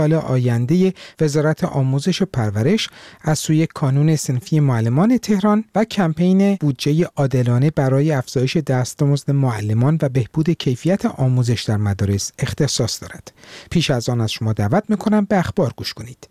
سال آینده وزارت آموزش و پرورش از سوی کانون صنفی معلمان تهران و کمپین بودجه عادلانه برای افزایش دستمزد معلمان و بهبود کیفیت آموزش در مدارس اختصاص دارد. پیش از آن از شما دعوت می‌کنم به اخبار گوش کنید.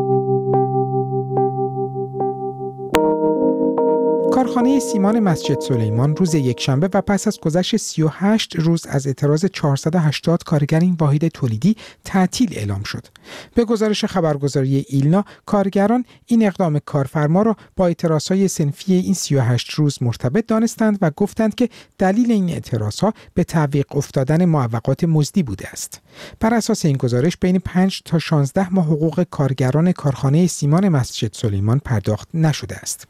کارخانه سیمان مسجد سلیمان روز یکشنبه و پس از گذشت 38 روز از اعتراض 480 کارگر این واحد تولیدی تعطیل اعلام شد. به گزارش خبرگزاری ایلنا، کارگران این اقدام کارفرما را با اعتراضهای صنفی این 38 روز مرتبط دانستند و گفتند که دلیل این اعتراضها به تعویق افتادن معوقات مزدی بوده است. بر اساس این گزارش بین 5 تا 16 ماه حقوق کارگران کارخانه سیمان مسجد سلیمان پرداخت نشده است.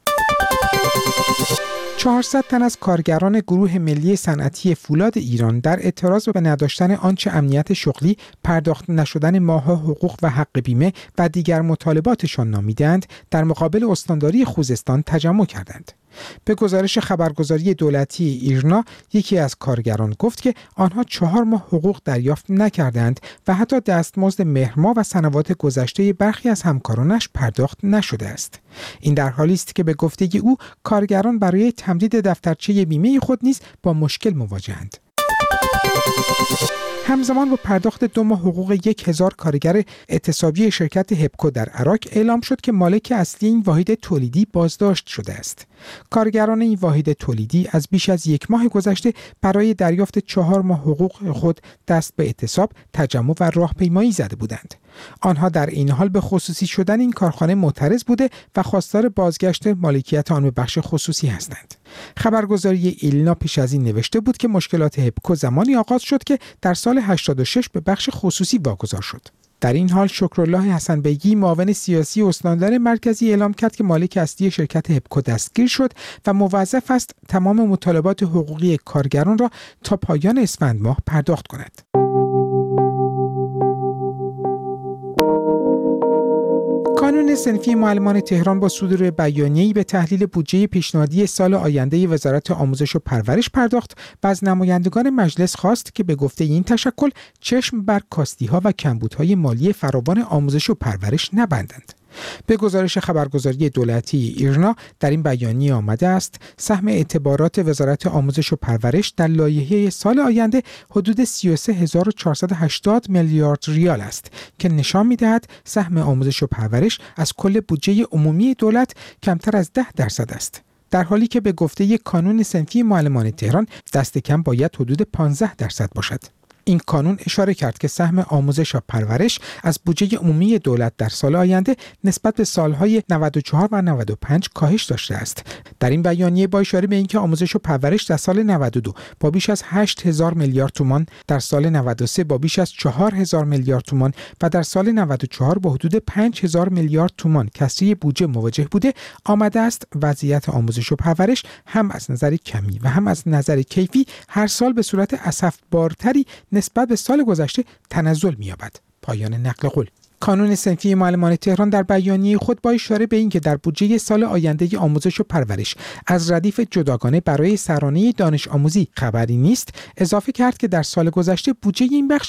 400 تن از کارگران گروه ملی صنعتی فولاد ایران در اعتراض به نداشتن آنچه امنیت شغلی، پرداخت نشدن ماه‌ها حقوق و حق بیمه و دیگر مطالباتشان نامیدند، در مقابل استانداری خوزستان تجمع کردند. به گزارش خبرگزاری دولتی ایرنا، یکی از کارگران گفت که آنها 4 ماه حقوق دریافت نکردند و حتی دستمزد مهرماه و سنوات گذشته برخی از همکارانش پرداخت نشده است. این در حالی است که به گفته او کارگران برای تمدید دفترچه بیمه خود نیز با مشکل مواجهند. همزمان با پرداخت 2 ماه حقوق 1000 کارگر اعتصابی شرکت هپکو در عراق اعلام شد که مالک اصلی این واحد تولیدی بازداشت شده است. کارگران این واحد تولیدی از بیش از 1 ماه گذشته برای دریافت 4 ماه حقوق خود دست به اعتصاب، تجمع و راهپیمایی زده بودند. آنها در این حال به خصوصی شدن این کارخانه معترض بوده و خواستار بازگشت مالکیت آن به بخش خصوصی هستند. خبرگزاری ایلنا پیش از این نوشته بود که مشکلات هپکو زمانی آغاز شد که در سال 86 به بخش خصوصی واگذار شد. در این حال شکرالله حسن بیگی، معاون سیاسی استاندار مرکزی، اعلام کرد که مالک اصلی شرکت هپکو دستگیر شد و موظف است تمام مطالبات حقوقی کارگران را تا پایان اسفند ماه پرداخت کند. کانون صنفی معلمان تهران با صدور بیانیه‌ای به تحلیل بودجه پیشنهادی سال آینده وزارت آموزش و پرورش پرداخت و از نمایندگان مجلس خواست که به گفته این تشکل چشم بر کاستی‌ها و کمبودهای مالی فراوان آموزش و پرورش نبندند. به گزارش خبرگزاری دولتی ایرنا، در این بیانیه آمده است سهم اعتبارات وزارت آموزش و پرورش در لایحه سال آینده حدود 33480 میلیارد ریال است که نشان می‌دهد سهم آموزش و پرورش از کل بودجه عمومی دولت کمتر از 10% است. در حالی که به گفته کانون صنفی معلمان تهران دست کم باید حدود 15% باشد. این کانون اشاره کرد که سهم آموزش و پرورش از بودجه عمومی دولت در سال آینده نسبت به سالهای 94 و 95 کاهش داشته است. در این بیانیه با اشاره به اینکه آموزش و پرورش در سال 92 با بیش از 8000 میلیارد تومان، در سال 93 با بیش از 4000 میلیارد تومان و در سال 94 با حدود 5000 میلیارد تومان کسری بودجه مواجه بوده، آمده است وضعیت آموزش و پرورش هم از نظر کمی و هم از نظر کیفی هر سال به صورت اسفبارتری نسبت به سال گذشته تنزل می‌یابد. پایان نقل قول. کانون صنفی معلمان تهران در بیانیه خود با اشاره به اینکه در بودجه سال آینده آموزش و پرورش از ردیف جداگانه برای سرانه دانش آموزی خبری نیست، اضافه کرد که در سال گذشته بودجه این بخش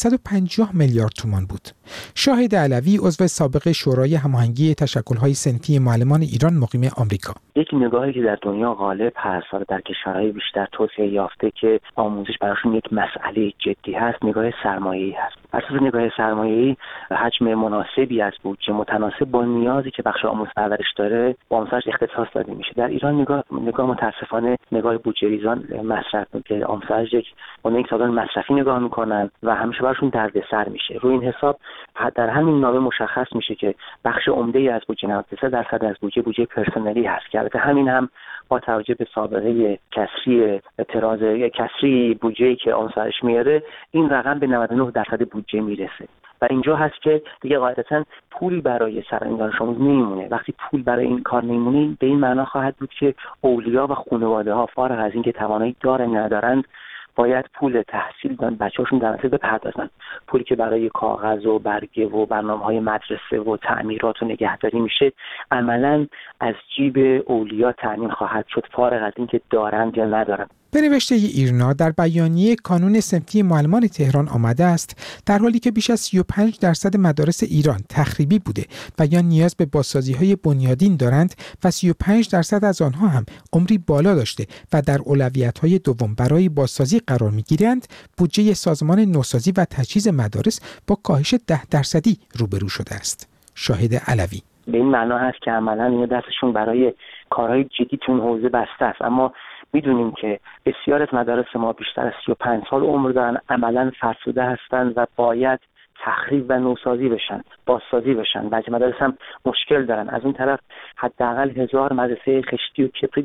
150 میلیارد تومان بود. شاهد علوی، عضو سابق شورای هماهنگی تشکل‌های صنفی معلمان ایران مقیم آمریکا: یک نگاهی که در دنیا غالب هست و در کشورهای بیشتر توسعه یافته که آموزش براشون یک مسئله جدی هست، نگاه سرمایه‌ای هست. اساس نگاه سرمایه‌ای حجم مناسبی از بودجه متناسب با نیازی که بخش آموزش پرورش داره با آموزش اختصاص داده میشه. در ایران نگاه متاسفانه نگاه بودجه ریزان مصرف که آموزش یک سازمان مصرفی نگاه میکنن و همیشه براشون دردسر میشه. روی این حساب در همین نامه مشخص میشه که بخش عمده‌ای از بودجه 93% از بودجه پرسنلی هست که البته همین هم با توجه به سابقه کسری اعتراض یا کسری بودجه‌ای که آموزش میاره، این رقم به 99% بودجه میرسه. و اینجا هست که دیگه قاعدتاً پول برای سرانجام دانش آموز نمیمونه. وقتی پول برای این کار نمیمونه، به این معنا خواهد بود که اولیا و خانواده‌ها فارغ از اینکه توانایی دارن ندارند باید پول تحصیل بچه‌هاشون در نتیجه بپردازن. پولی که برای کاغذ و برگه و برنامه‌های مدرسه و تعمیرات و نگهداری میشه عملاً از جیب اولیا تامین خواهد شد، فارغ از اینکه دارند یا ندارند. به نوشته ایرنا در بیانیه کانون صنفی معلمان تهران آمده است در حالی که بیش از 35% مدارس ایران تخریبی بوده و یا نیاز به بازسازی‌های بنیادین دارند و 35% از آنها هم عمری بالا داشته و در اولویت‌های دوم برای بازسازی قرار می‌گیرند، بودجه سازمان نوسازی و تجهیز مدارس با کاهش 10% روبرو شده است. شاهد علوی: به این معنا هست که عملاً اینا دستشون برای کارهای جدی تون حوزه بسته است، اما میدونیم که بسیار از مدارس ما بیشتر از 35 سال عمر دارن، عملاً فرسوده هستند و باید تخریب و نوسازی بشن، بازسازی بشن. بعضی مدارس هم مشکل دارن. از اون طرف حداقل 1000 مدرسه خشتی و کپری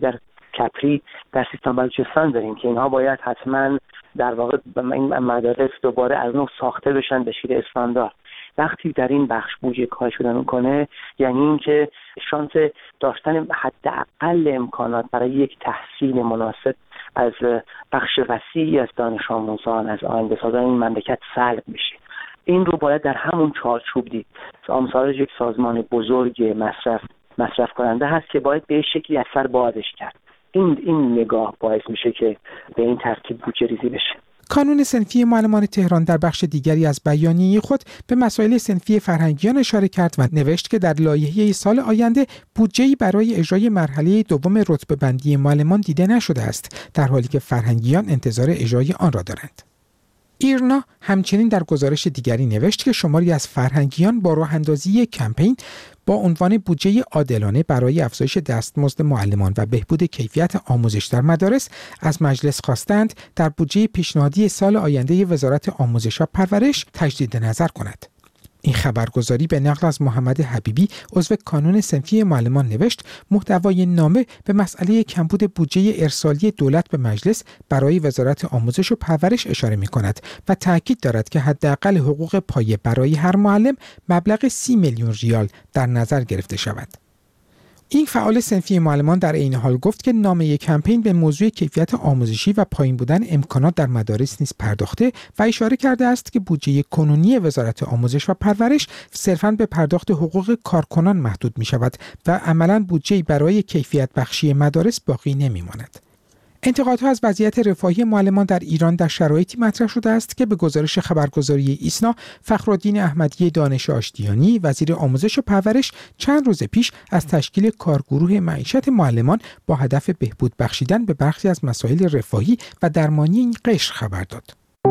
در سیستان بلوچستان داریم که اینها باید حتما در واقع این مدارس دوباره از نو ساخته بشن به شیوه استاندارد. وقتی در این بخش بودجه کاهش پیدا میکنه، یعنی اینکه شانس داشتن حداقل امکانات برای یک تحصیل مناسب از بخش وسیعی از دانش آموزان، از آینده‌سازان این مملکت سلب میشه. این رو باید در همون چارچوب دید. آموزش یک سازمان بزرگ مصرف کننده هست که باید به شکلی اثر بازش کرد. این نگاه باعث میشه که به این ترتیب بودجه ریزی بشه. کانون صنفی معلمان تهران در بخش دیگری از بیانیه خود به مسائل صنفی فرهنگیان اشاره کرد و نوشت که در لایحه سال آینده بودجه‌ای برای اجرای مرحله دوم رتبه‌بندی معلمان دیده نشده است، در حالی که فرهنگیان انتظار اجرای آن را دارند. ایرنا همچنین در گزارش دیگری نوشت که شماری از فرهنگیان با راه‌اندازی کمپین با عنوان بودجه عادلانه برای افزایش دستمزد معلمان و بهبود کیفیت آموزش در مدارس از مجلس خواستند در بودجه پیشنهادی سال آینده وزارت آموزش و پرورش تجدید نظر کند. این خبرگزاری به نقل از محمد حبیبی عضو کانون صنفی معلمان نوشت محتوای نامه به مسئله کمبود بودجه ارسالی دولت به مجلس برای وزارت آموزش و پرورش اشاره می‌کند و تاکید دارد که حداقل حقوق پایه برای هر معلم مبلغ 30 میلیون ریال در نظر گرفته شود. این فعال صنفی معلمان در عین حال گفت که نامه کمپین به موضوع کیفیت آموزشی و پایین بودن امکانات در مدارس نیز پرداخته و اشاره کرده است که بودجه کنونی وزارت آموزش و پرورش صرفاً به پرداخت حقوق کارکنان محدود می شود و عملاً بودجه‌ای برای کیفیت بخشی مدارس باقی نمی ماند. انتقادها از وضعیت رفاهی معلمان در ایران در شرایطی مطرح شده است که به گزارش خبرگزاری ایسنا، فخرالدین احمدی دانش آشتیانی وزیر آموزش و پرورش چند روز پیش از تشکیل کارگروه معیشت معلمان با هدف بهبود بخشیدن به برخی از مسائل رفاهی و درمانی این قشر خبر داد.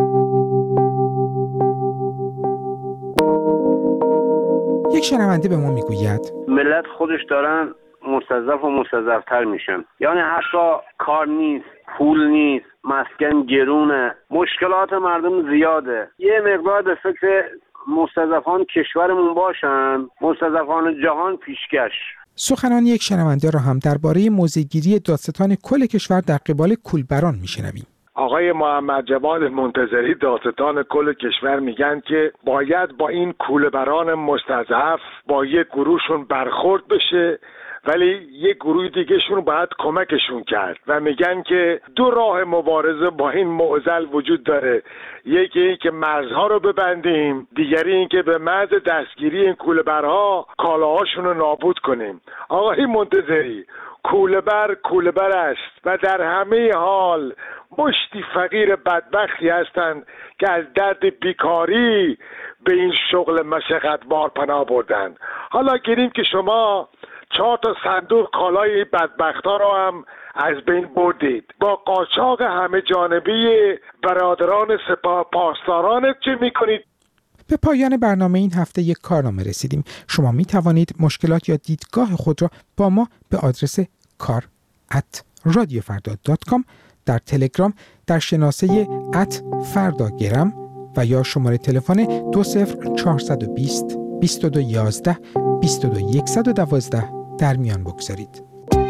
یک شنونده به ما میگوید ملت خودش دارن مستضعف و مستضعفتر میشن، یعنی حتی کار نیست، پول نیست، مسکن گرونه، مشکلات مردم زیاده. یه مقدار به فکر مستضعفان کشورمون باشن، مستضعفان جهان پیشکش. سخنان یک شنونده را هم درباره موضع‌گیری دادستان کل کشور در قبال کولبران میشنویم. آقای محمد جواد منتظری دادستان کل کشور میگن که باید با این کولبران مستضعف با یک گروهشون برخورد بشه، ولی یک گروه دیگهشون باید کمکشون کرد و میگن که دو راه مبارزه با این معضل وجود داره. یکی این که مرزها رو ببندیم، دیگری این که به محض دستگیری این کوله‌برها کالاهاشون رو نابود کنیم. آقای منتظری، کوله‌بر است و در همه حال مشتی فقیر بدبختی هستند که از درد بیکاری به این شغل مشقتبار پناه بردند. حالا گیریم که شما 4 صندوق کالای بدبختا رو هم از بین بردید. با قاچاق همه جانبی برادران سپاه پاسدارانت چه میکنید؟ به پایان برنامه این هفته یک کارنامه رسیدیم. شما می توانید مشکلات یا دیدگاه خود را با ما به آدرس kar@radiofarda.com در تلگرام در شناسه @فرداگرم و یا شماره تلفن 20420 2211 22112 در میان بگذارید.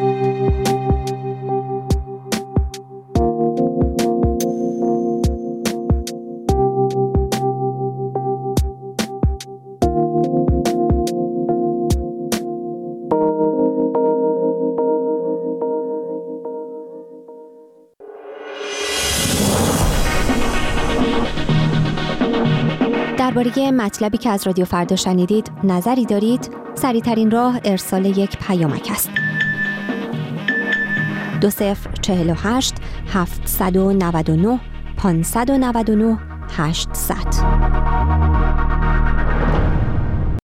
درباره مطلبی که از رادیو فردا شنیدید نظری دارید؟ سریع‌ترین راه ارسال یک پیامک است. 2048 799 599 800.